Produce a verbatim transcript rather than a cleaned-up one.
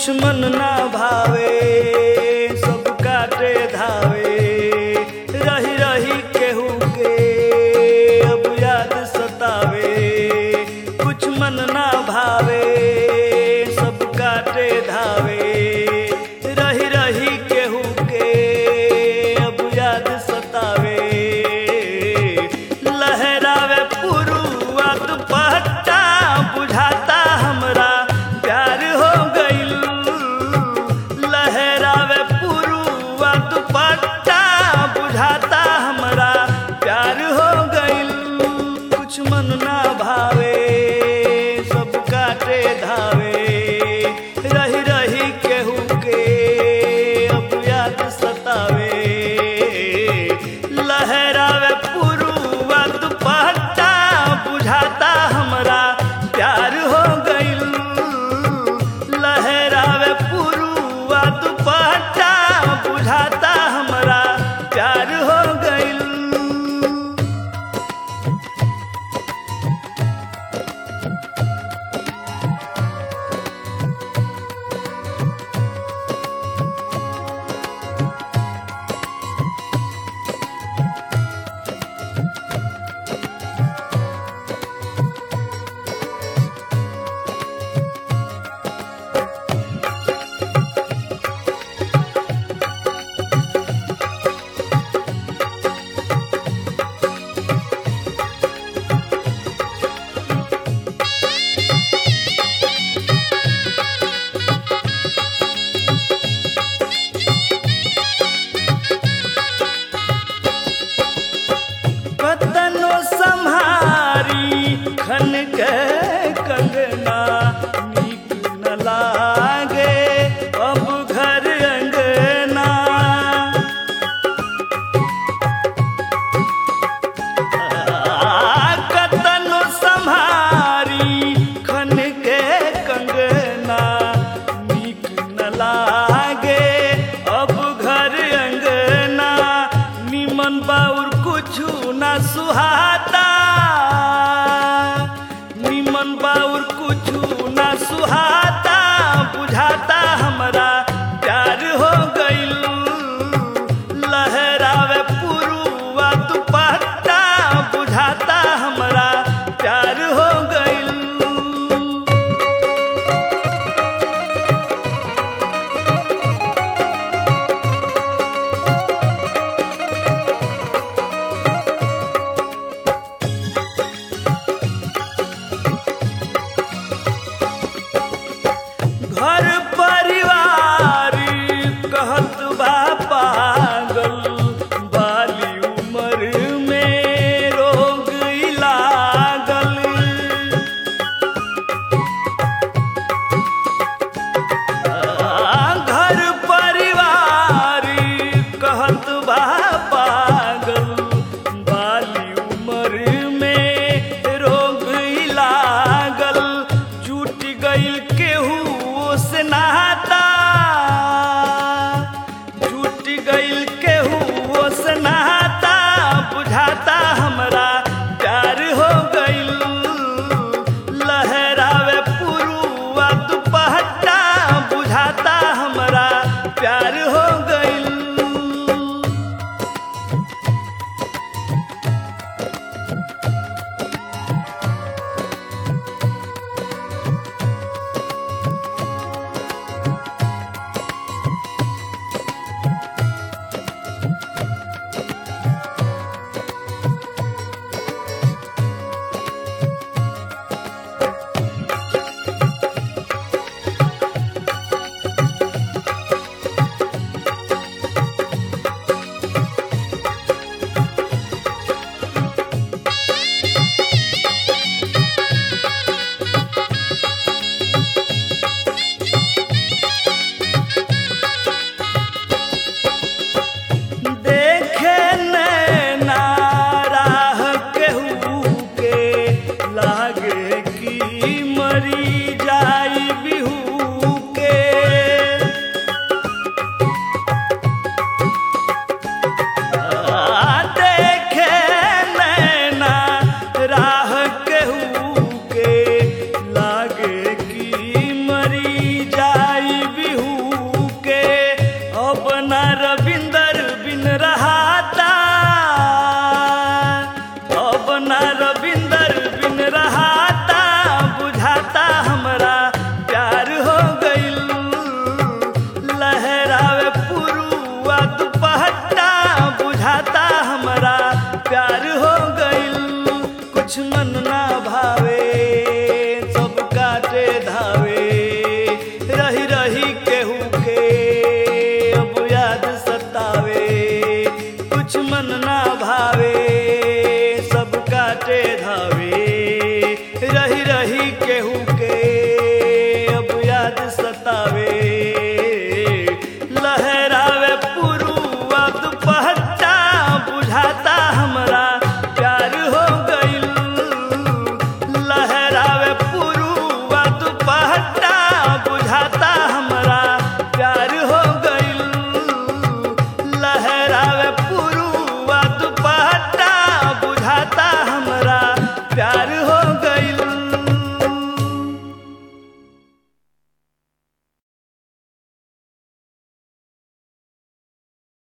कुछ मन ना भावे सब काटे धावे रही रही केहू के अब याद सतावे कुछ मन ना भावे सब काटे धावे रही रही केहू के अब याद सतावे लहरावे पुरुआ दुपट्टा बुझाता हमरा प्यार हो गइल लहरावे पुरुआ दुपट्टा बुझाता हमरा प्यार हो गइल कुछ मन ना भावे सब काटे धावे रही रही केहू के अब याद सतावे लहरावे पुरुआ दुपट्टा बुझाता हमरा प्यार हो गइल लहरावे पुरुआ दुपट्टा बुझाता हमरा प्यार हो गइल कतनो सम्हारी खन के कंगना नीक न लागे अब घर अंगना कतनो सम्हारी खन के कंगना नीक न लागे अब घर अंगना निमन बाउर कुछु ना सुहाता निमन बाउर कुछु ना सुहाता बुझाता हमरा प्यार हो गइल लहरावे पुरुआ दुपट्टा बुझाता हमरा प्यार हो गइल घर परिवार कहत बा पागल बाली उम्र में रोग लागल घर परिवार कहत बा पागल बाली उम्र में रोग लागल जुट गइल केहू से नहाता जुट गइल केहू से नहाता बुझाता हमरा प्यार हो गइल लहरावे पुरुआ दुपट्टा बुझाता हमरा प्यार हो गइल दुश्मन ना